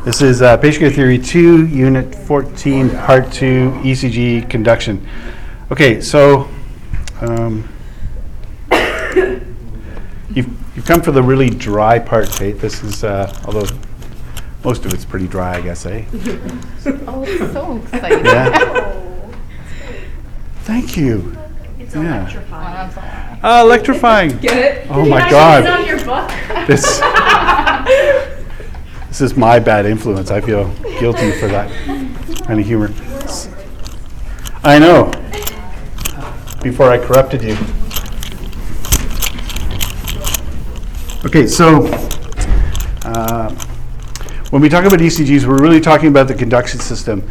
This is Patient Care Theory 2, Unit 14, Part 2, ECG conduction. Okay, so you've come for the really dry part, Kate. This is, although most of it's pretty dry, I guess, eh? Oh, it's so exciting. Yeah. Thank you. It's Yeah. electrifying. Electrifying. Get it? Oh Did my you God. guys put it on your book? This is my bad influence. I feel guilty for that kind of humor. I know. Before I corrupted you. Okay, so when we talk about ECGs, we're really talking about the conduction system.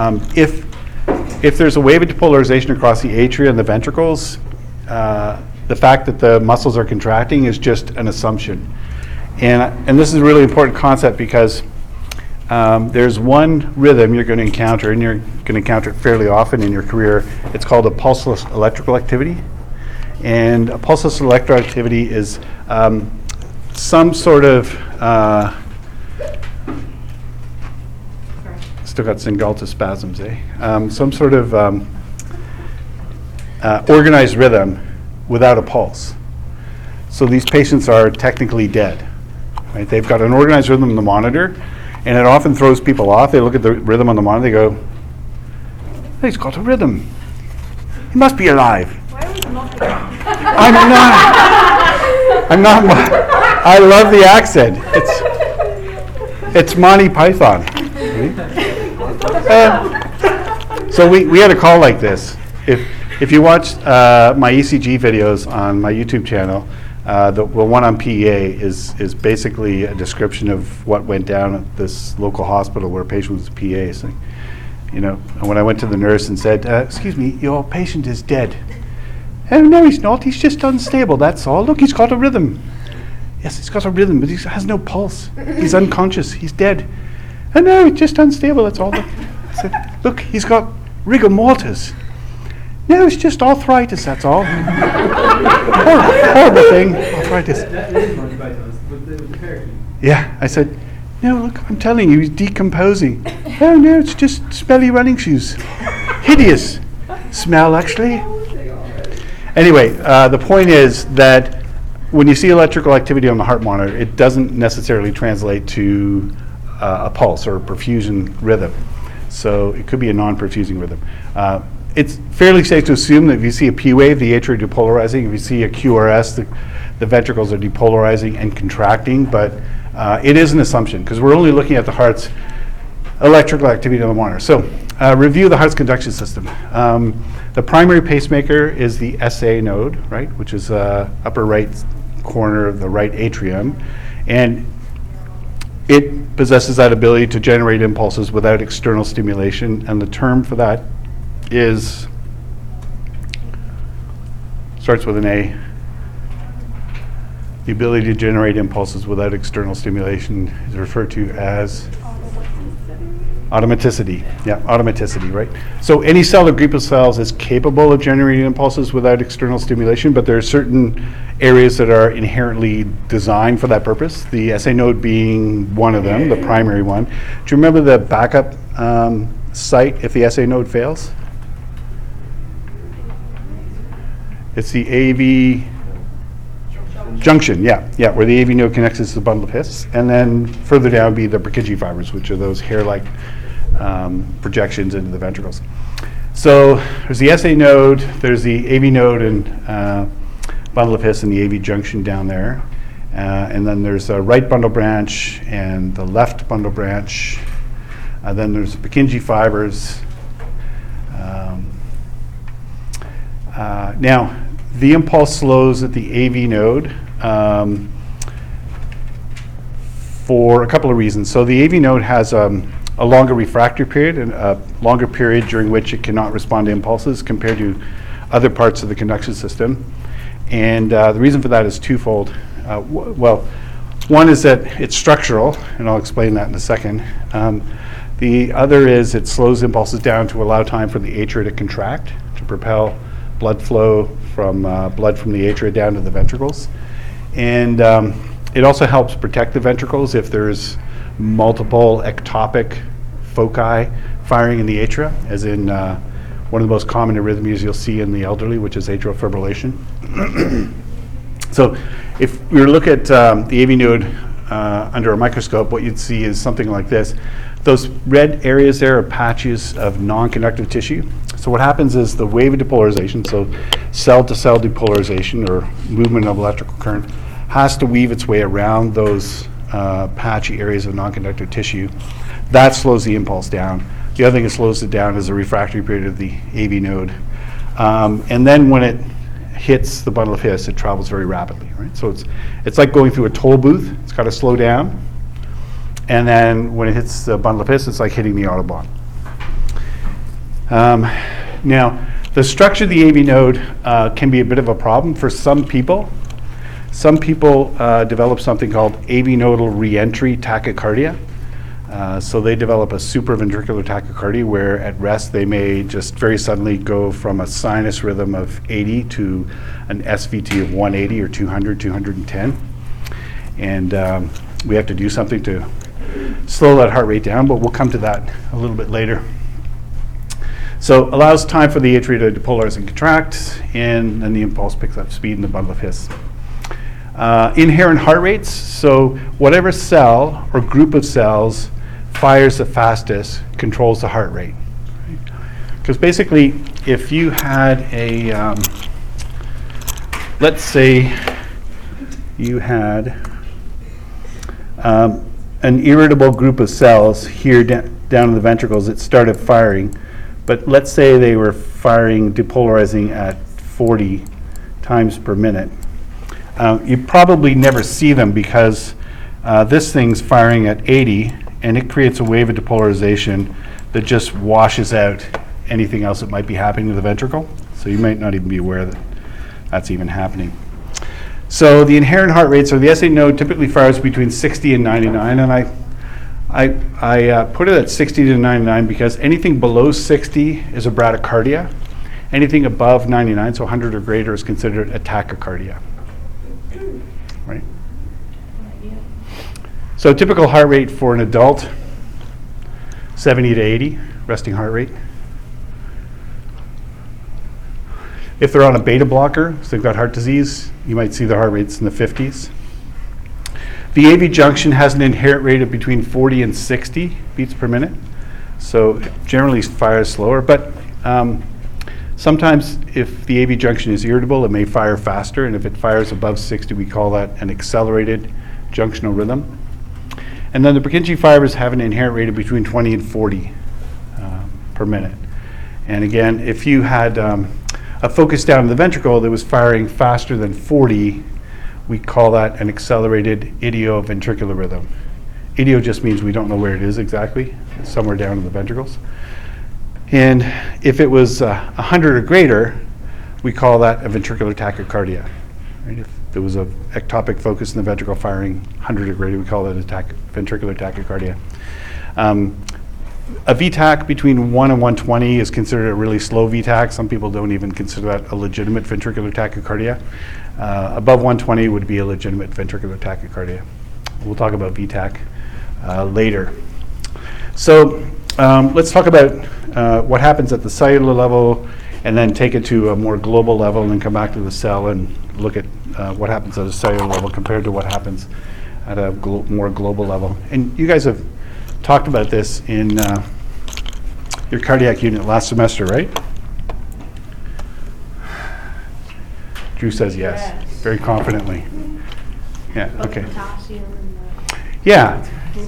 If there's a wave of depolarization across the atria and the ventricles, the fact that the muscles are contracting is just an assumption. And this is a really important concept because there's one rhythm you're going to encounter, and you're going to encounter it fairly often in your career. It's called a pulseless electrical activity. And a pulseless electrical activity is some sort of, still got Singultus spasms, eh? Some sort of organized rhythm without a pulse. So these patients are technically dead. Right? They've got an organized rhythm in the monitor, and it often throws people off. They look at the rhythm on the monitor, they go, hey, he's got a rhythm. He must be alive. Why are we not I'm not, I love the accent. It's Monty Python. So we had a call like this. If you watch my ECG videos on my YouTube channel, the one on PEA is basically a description of what went down at this local hospital where a patient was a PEA. So, and when I went to the nurse and said, excuse me, your patient is dead. Oh, no, he's not. He's just unstable, that's all. Look, he's got a rhythm. Yes, he's got a rhythm, but he has no pulse. He's unconscious. He's dead. Oh, no, he's just unstable, that's all. Look. I said, look, he's got rigor mortis. No, it's just arthritis, that's all. Horrible thing, arthritis. That is Monty Python, with the parakeet. Yeah, I said, no, look, I'm telling you, he's decomposing. Oh, no, it's just smelly running shoes. Hideous smell, actually. Anyway, the point is that when you see electrical activity on the heart monitor, it doesn't necessarily translate to a pulse or a perfusion rhythm. So it could be a non-perfusing rhythm. It's fairly safe to assume that if you see a P wave, the atria are depolarizing. If you see a QRS, the ventricles are depolarizing and contracting, but it is an assumption because we're only looking at the heart's electrical activity on the monitor. So review the heart's conduction system. The primary pacemaker is the SA node, right, which is upper right corner of the right atrium, and it possesses that ability to generate impulses without external stimulation, and the term for that starts with an A. The ability to generate impulses without external stimulation is referred to as automaticity. Yeah, automaticity, right? So any cell or group of cells is capable of generating impulses without external stimulation, but there are certain areas that are inherently designed for that purpose, the SA node being one of them, the primary one. Do you remember the backup site if the SA node fails? It's the AV junction, yeah, where the AV node connects to the bundle of His. And then further down would be the Purkinje fibers, which are those hair-like projections into the ventricles. So there's the SA node, there's the AV node and bundle of His and the AV junction down there. And then there's a right bundle branch and the left bundle branch. Then there's the Purkinje fibers. Now, the impulse slows at the AV node for a couple of reasons. So the AV node has a longer refractory period and a longer period during which it cannot respond to impulses compared to other parts of the conduction system. And the reason for that is twofold. Well, one is that it's structural, and I'll explain that in a second. The other is it slows impulses down to allow time for the atria to contract, to propel blood flow from blood from the atria down to the ventricles. And it also helps protect the ventricles if there's multiple ectopic foci firing in the atria, as in one of the most common arrhythmias you'll see in the elderly, which is atrial fibrillation. So if we were to look at the AV node under a microscope, what you'd see is something like this. Those red areas there are patches of non-conductive tissue. So what happens is the wave of depolarization, so cell-to-cell depolarization or movement of electrical current, has to weave its way around those patchy areas of non-conductive tissue. That slows the impulse down. The other thing that slows it down is the refractory period of the AV node. And then when it hits the bundle of His, it travels very rapidly, right? So it's like going through a toll booth. It's got to slow down. And then when it hits the bundle of His, it's like hitting the Autobahn. Now, the structure of the AV node can be a bit of a problem for some people. Some people develop something called AV nodal reentry tachycardia. So they develop a supraventricular tachycardia where at rest they may just very suddenly go from a sinus rhythm of 80 to an SVT of 180 or 200, 210. And we have to do something to slow that heart rate down, but we'll come to that a little bit later. So allows time for the atria to depolarize and contract, and then the impulse picks up speed in the bundle of His. Inherent heart rates, so whatever cell or group of cells fires the fastest controls the heart rate. Because basically, if you had a, let's say you had an irritable group of cells here down in the ventricles that started firing, but let's say they were firing, depolarizing at 40 times per minute. You probably never see them because this thing's firing at 80 and it creates a wave of depolarization that just washes out anything else that might be happening to the ventricle. So you might not even be aware that that's even happening. So the inherent heart rate, so the S8 node typically fires between 60 and 99, and I put it at 60 to 99 because anything below 60 is a bradycardia. Anything above 99, so 100 or greater, is considered a tachycardia. Right? So typical heart rate for an adult, 70 to 80, resting heart rate. If they're on a beta blocker, so they've got heart disease, you might see the heart rates in the 50s. The AV junction has an inherent rate of between 40 and 60 beats per minute, so it generally fires slower, but sometimes if the AV junction is irritable, it may fire faster, and if it fires above 60, we call that an accelerated junctional rhythm. And then the Purkinje fibers have an inherent rate of between 20 and 40 per minute. And again, if you had a focus down in the ventricle that was firing faster than 40, we call that an accelerated idioventricular rhythm. Idio just means we don't know where it is exactly. It's somewhere down in the ventricles. And if it was 100 or greater, we call that a ventricular tachycardia. Right? If there was a ectopic focus in the ventricle firing 100 or greater, we call it a ventricular tachycardia. A VTAC between 1 and 120 is considered a really slow VTAC. Some people don't even consider that a legitimate ventricular tachycardia. Above 120 would be a legitimate ventricular tachycardia. We'll talk about VTAC later. So let's talk about what happens at the cellular level and then take it to a more global level and then come back to the cell and look at what happens at a cellular level compared to what happens at a more global level. And you guys have talked about this in your cardiac unit last semester, right? Drew says yes, very confidently. Yeah, okay. Yeah.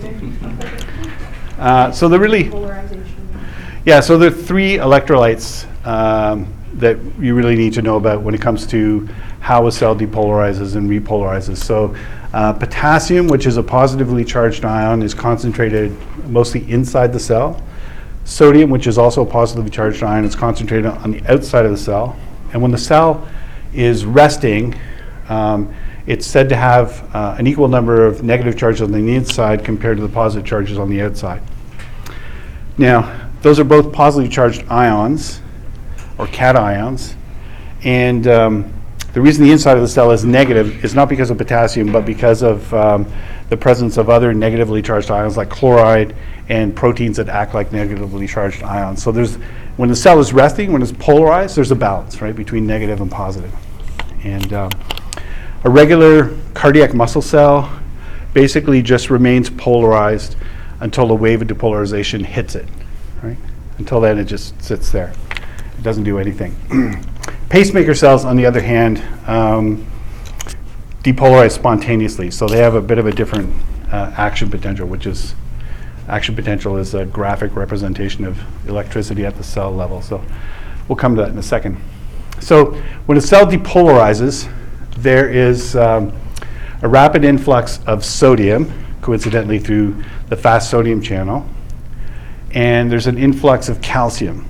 So the really, yeah, so there are three electrolytes that you really need to know about when it comes to how a cell depolarizes and repolarizes. So potassium, which is a positively charged ion, is concentrated mostly inside the cell. Sodium, which is also a positively charged ion, is concentrated on the outside of the cell. And when the cell is resting, it's said to have an equal number of negative charges on the inside compared to the positive charges on the outside. Now, those are both positively charged ions, or cations, and The reason the inside of the cell is negative is not because of potassium, but because of the presence of other negatively charged ions like chloride and proteins that act like negatively charged ions. So when the cell is resting, when it's polarized, there's a balance, right, between negative and positive. And a regular cardiac muscle cell basically just remains polarized until the wave of depolarization hits it, right? Until then, it just sits there. It doesn't do anything. Pacemaker cells, on the other hand, depolarize spontaneously, so they have a bit of a different action potential, action potential is a graphic representation of electricity at the cell level. So we'll come to that in a second. So when a cell depolarizes, there is a rapid influx of sodium, coincidentally through the fast sodium channel, and there's an influx of calcium.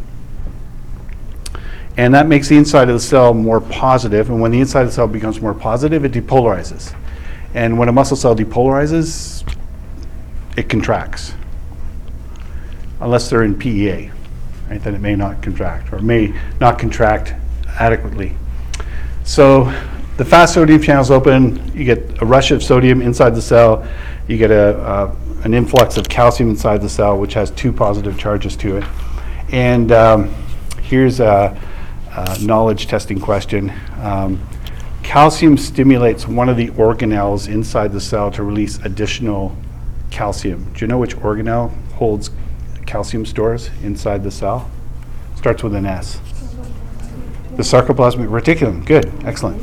And that makes the inside of the cell more positive, and when the inside of the cell becomes more positive, it depolarizes. And when a muscle cell depolarizes, it contracts. Unless they're in PEA, right? Then it may not contract, or may not contract adequately. So the fast sodium channel's open, you get a rush of sodium inside the cell, you get an influx of calcium inside the cell, which has 2 positive charges to it. And here's a knowledge testing question. Calcium stimulates one of the organelles inside the cell to release additional calcium. Do you know which organelle holds calcium stores inside the cell? Starts with an S. The sarcoplasmic reticulum. Good, excellent.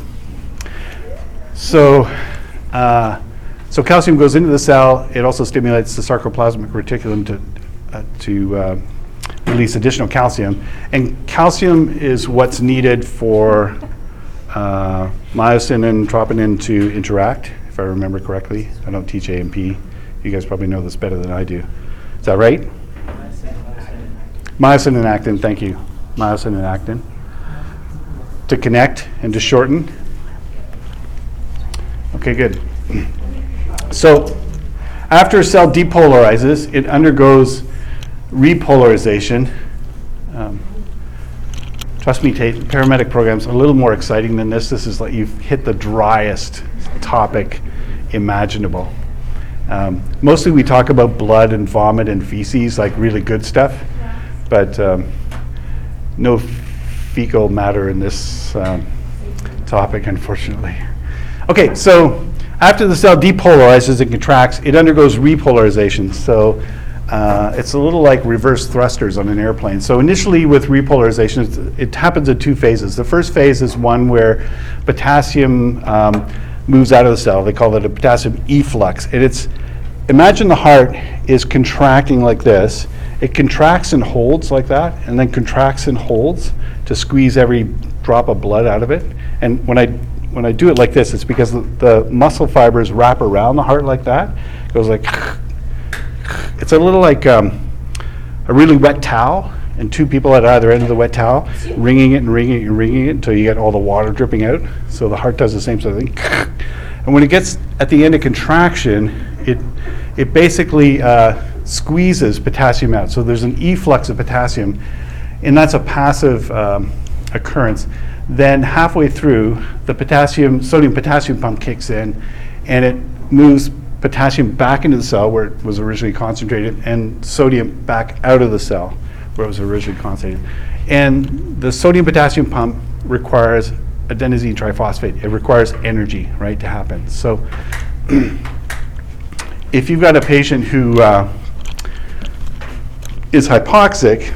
So calcium goes into the cell. It also stimulates the sarcoplasmic reticulum to release additional calcium. And calcium is what's needed for myosin and troponin to interact, if I remember correctly. I don't teach A&P. You guys probably know this better than I do. Is that right? Myosin and actin, thank you. Myosin and actin. To connect and to shorten. Okay, good. So after a cell depolarizes, it undergoes repolarization. Trust me, Tate, paramedic programs are a little more exciting than this. This is like you've hit the driest topic imaginable. Mostly we talk about blood and vomit and feces, like really good stuff, but no fecal matter in this topic, unfortunately. Okay, so after the cell depolarizes and contracts, it undergoes repolarization. So it's a little like reverse thrusters on an airplane. So initially with repolarization, it happens in 2 phases. The first phase is one where potassium moves out of the cell. They call it a potassium efflux. And imagine the heart is contracting like this. It contracts and holds like that, and then contracts and holds to squeeze every drop of blood out of it. And when I do it like this, it's because the muscle fibers wrap around the heart like that. It goes like, it's a little like a really wet towel, and 2 people at either end of the wet towel, wringing it and wringing it and wringing it until you get all the water dripping out. So the heart does the same sort of thing. And when it gets at the end of contraction, it basically squeezes potassium out. So there's an efflux of potassium, and that's a passive occurrence. Then halfway through, the sodium-potassium pump kicks in, and it moves potassium back into the cell where it was originally concentrated, and sodium back out of the cell where it was originally concentrated. And the sodium-potassium pump requires adenosine triphosphate. It requires energy, right, to happen. So if you've got a patient who is hypoxic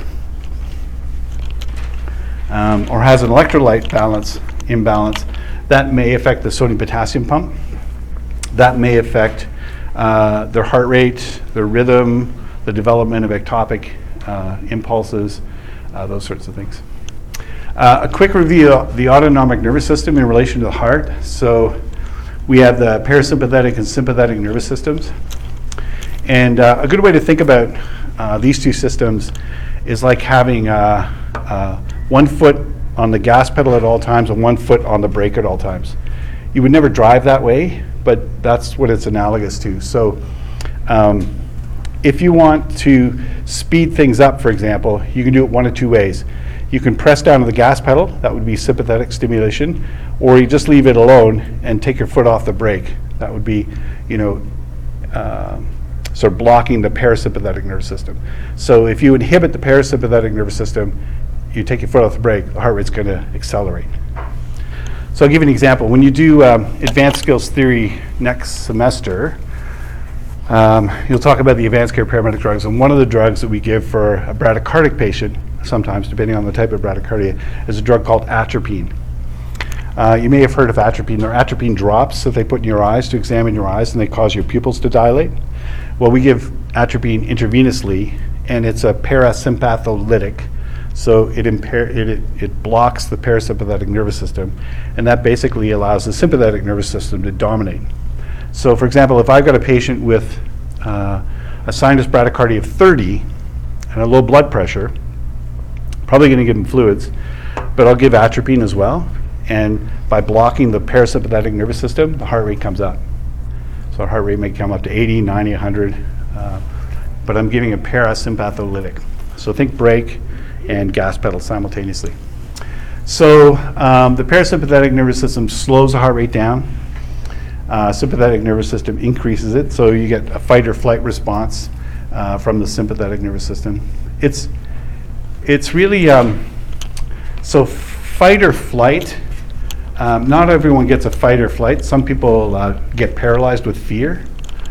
or has an electrolyte imbalance, that may affect the sodium-potassium pump. That may affect their heart rate, their rhythm, the development of ectopic impulses, those sorts of things. A quick review of the autonomic nervous system in relation to the heart. So we have the parasympathetic and sympathetic nervous systems. And a good way to think about these 2 systems is like having 1 foot on the gas pedal at all times and 1 foot on the brake at all times. You would never drive that way, but that's what it's analogous to. So if you want to speed things up, for example, you can do it 1 of 2 ways. You can press down to the gas pedal, that would be sympathetic stimulation, or you just leave it alone and take your foot off the brake. That would be, sort of blocking the parasympathetic nervous system. So if you inhibit the parasympathetic nervous system, you take your foot off the brake, the heart rate's going to accelerate. So I'll give you an example. When you do advanced skills theory next semester, you'll talk about the advanced care paramedic drugs, and one of the drugs that we give for a bradycardic patient, sometimes depending on the type of bradycardia, is a drug called atropine. You may have heard of atropine. They're atropine drops that they put in your eyes to examine your eyes, and they cause your pupils to dilate. Well, we give atropine intravenously, and it's a parasympatholytic, so it blocks the parasympathetic nervous system, and that basically allows the sympathetic nervous system to dominate. So, for example, if I've got a patient with a sinus bradycardia of 30 and a low blood pressure, probably going to give them fluids, but I'll give atropine as well, and by blocking the parasympathetic nervous system, the heart rate comes up. So heart rate may come up to 80, 90, 100, but I'm giving a parasympatholytic. So think brake and gas pedal simultaneously. So the parasympathetic nervous system slows the heart rate down. Sympathetic nervous system increases it, so you get a fight or flight response from the sympathetic nervous system. It's really, so fight or flight, not everyone gets a fight or flight. Some people get paralyzed with fear.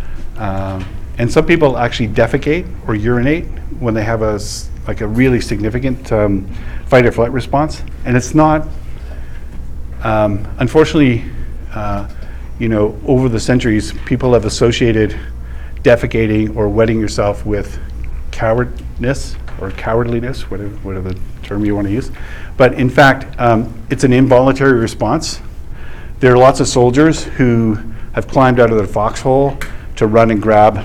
And some people actually defecate or urinate when they have a really significant fight or flight response. And it's not, unfortunately, over the centuries, people have associated defecating or wetting yourself with cowardness or cowardliness, whatever term you want to use. But in fact, it's an involuntary response. There are lots of soldiers who have climbed out of their foxhole to run and grab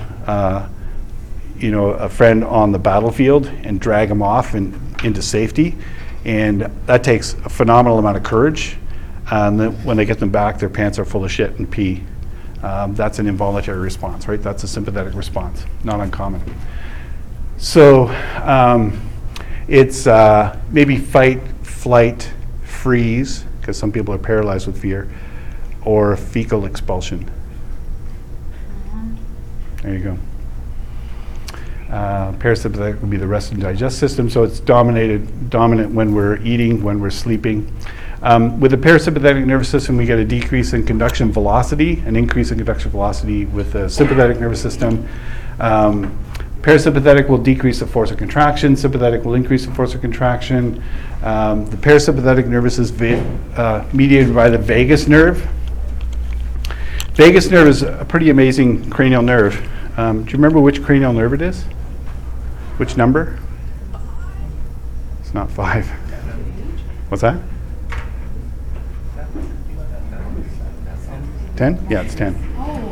a friend on the battlefield and drag him off into safety. And that takes a phenomenal amount of courage. And then when they get them back, their pants are full of shit and pee. That's an involuntary response, right? That's a sympathetic response, not uncommon. So it's maybe fight, flight, freeze, because some people are paralyzed with fear, or fecal expulsion. There you go. Parasympathetic would be the rest and digest system, so it's dominant when we're eating, when we're sleeping. With the parasympathetic nervous system, we get a decrease in conduction velocity, an increase in conduction velocity with the sympathetic nervous system. Parasympathetic will decrease the force of contraction. Sympathetic will increase the force of contraction. The parasympathetic nervous is mediated by the vagus nerve. Vagus nerve is a pretty amazing cranial nerve. Do you remember which cranial nerve it is? Which number? It's not 5. What's that? 10? Yeah, it's 10.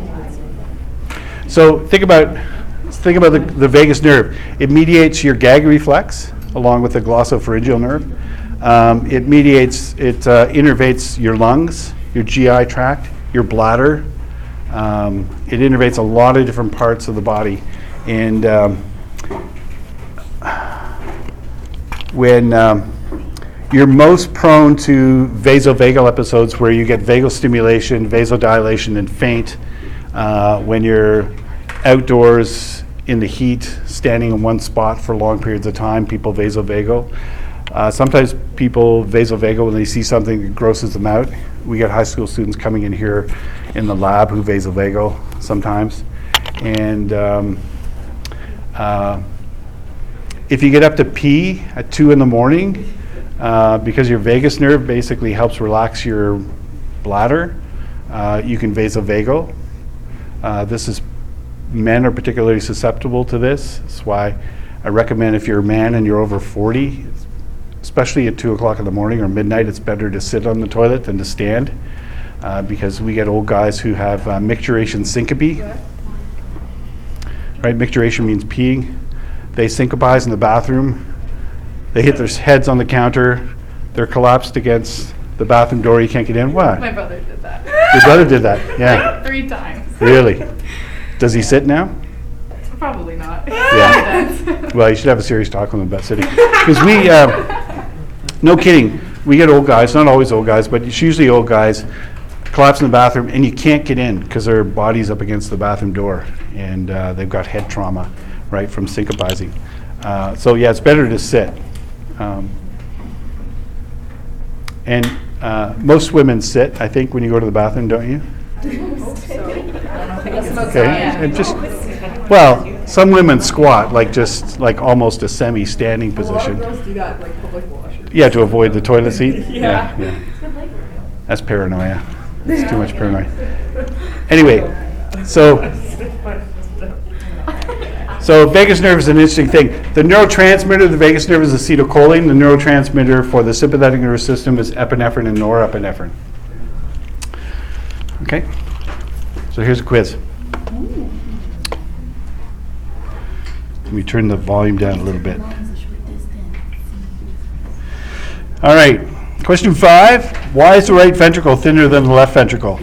So think about the vagus nerve. It mediates your gag reflex along with the glossopharyngeal nerve. It innervates your lungs, your GI tract, your bladder. It innervates a lot of different parts of the body. And when you're most prone to vasovagal episodes where you get vagal stimulation, vasodilation, and faint when you're outdoors in the heat, standing in one spot for long periods of time, people vasovagal. Sometimes people vasovagal when they see something that grosses them out. We get high school students coming in here in the lab who vasovagal sometimes. And if you get up to pee at 2 in the morning, because your vagus nerve basically helps relax your bladder, you can vasovagal. Men are particularly susceptible to this. That's why I recommend if you're a man and you're over 40, especially at 2 o'clock in the morning or midnight, it's better to sit on the toilet than to stand, because we get old guys who have micturition syncope. Right, micturition means peeing. They syncopize in the bathroom. They hit their heads on the counter. They're collapsed against the bathroom door. You can't get in. What? My brother did that. Your brother did that? Yeah. Like 3 times. Really? Does he sit now? Probably not. Yeah. Well, you should have a serious talk with him about sitting. Because No kidding. We get old guys, not always old guys, but it's usually old guys, collapse in the bathroom, and you can't get in because their body's up against the bathroom door, and they've got head trauma, right, from syncopizing. So yeah, it's better to sit. And most women sit, I think, when you go to the bathroom, don't you? Okay, and just, well, some women squat, like almost a semi-standing A lot of position. girls do that, like public washers. Yeah, to avoid the toilet seat? Yeah. That's paranoia. It's too much paranoia. Anyway, so vagus nerve is an interesting thing. The neurotransmitter of the vagus nerve is acetylcholine. The neurotransmitter for the sympathetic nervous system is epinephrine and norepinephrine. Okay? So here's a quiz. Let me turn the volume down a little bit. All right. Question 5. Why is the right ventricle thinner than the left ventricle?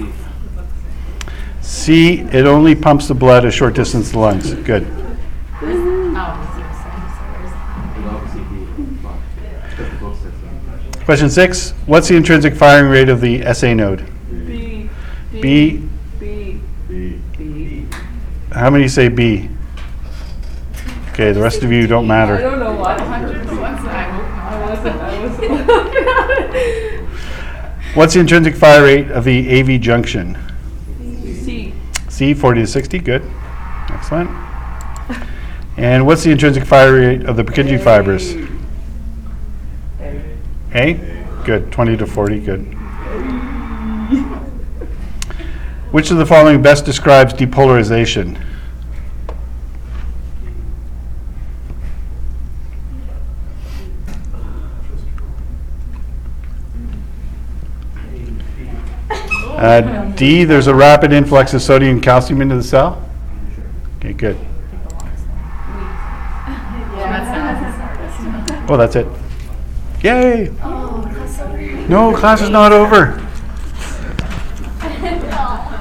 C. It only pumps the blood a short distance to the lungs. Good. Question 6. What's the intrinsic firing rate of the SA node? B. B. B. B. How many say B? Okay, the rest of you don't I matter. don't know why. 100%. I wasn't. What's the intrinsic fire rate of the AV junction? C. C, 40 to 60. Good. Excellent. And what's the intrinsic fire rate of the Purkinje fibers? A? Good. 20 to 40. Good. Which of the following best describes depolarization? D, there's a rapid influx of sodium and calcium into the cell. Okay, good. Oh, that's it. Yay! No, class is not over.